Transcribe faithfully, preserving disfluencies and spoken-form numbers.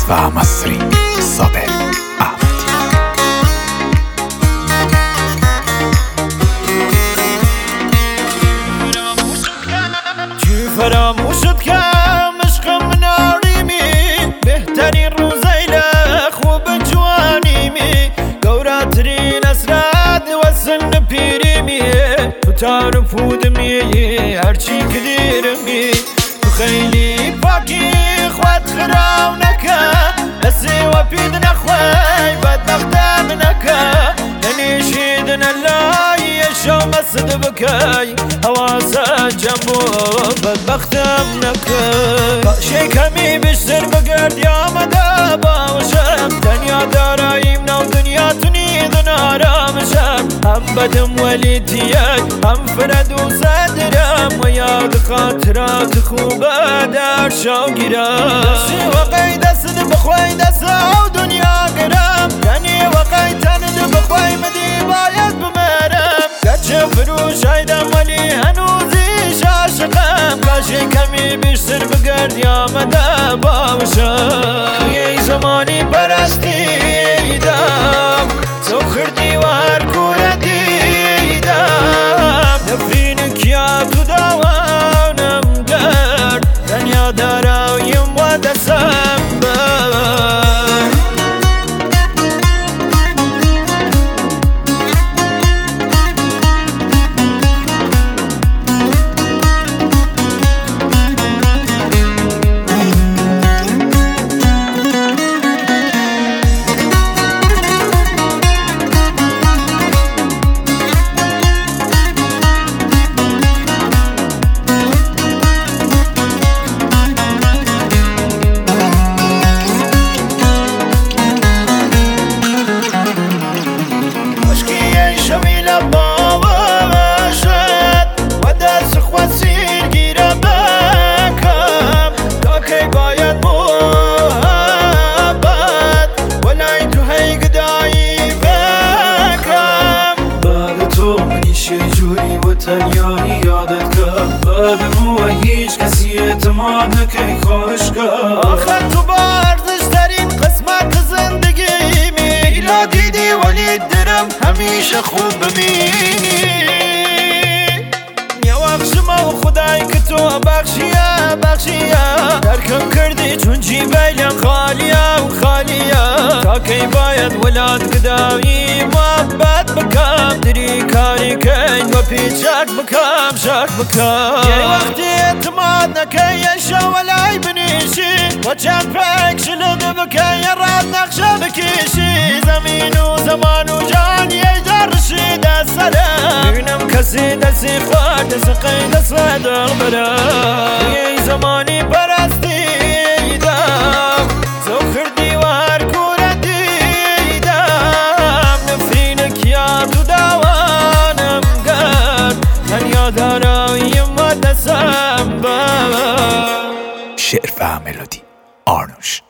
شرفة مصري صابر أحمدی. چی فراموشت کم عشقم ناریمی بهترین روزای خوب جوانیمی گوراترین اسراد و سن پیریمی تو تعرف ودمی هرچی کدیرمی تو خیلی پاکی خوات خراو نکا نسی و پید نخوای بدبختم نکا ننیشیدن اللای شو مسد بکای حواسا جنبو بدبختم نکا شی کمی بیشتر بگرد یا مدا باوشم دنیا داراییم نو دنیا تنید نارامشم هم بدم ولی تیای هم فرد و صدرم و یاد خاطرات خوبه در شو گیرم دستی و قی دست بخوای دست او دنیا گرم دنی و قی تند بخوای مدی باید بمرم گرچه فروش ایدم ولی هنوزیش عاشقم کاشی کمی بیشتر بگرد یا مده باشم یه زمانی پرستیدم تو خردی و هر کوره دیدم نفرینک یا تو دوانم گرد دنیا دارایم و دستم بر تنیایی یادت کرد بعد مو هیچ کسی اعتماد نکی خواهش کرد آخر تو با ارزش ترین قسمت زندگیمی لا دیدی ولی درم همیشه خوب ببینی یواخشم و خدای که تو بخشیه بخشیه درکم کردی چون جیبیلم خالیه و خالیه تا کی باید ولاد گداوی محبت بکم دری کاری کن و پیچک بکم شک بکم یه وقتی اعتماد نکی شولای بنیشی و چند پک شلد بکی راد نقشه بکشی زمین و زمان و جان یه جرشی دست سرم ببینم کسی دستی خواد دست قید دست دل برم یه زمانی پرستیدم تو خردی و هر کوره دیدم نفرینک یا تو دوانم گرد دنیا دارایم و دستم بر شرفة ملودی آرنوش.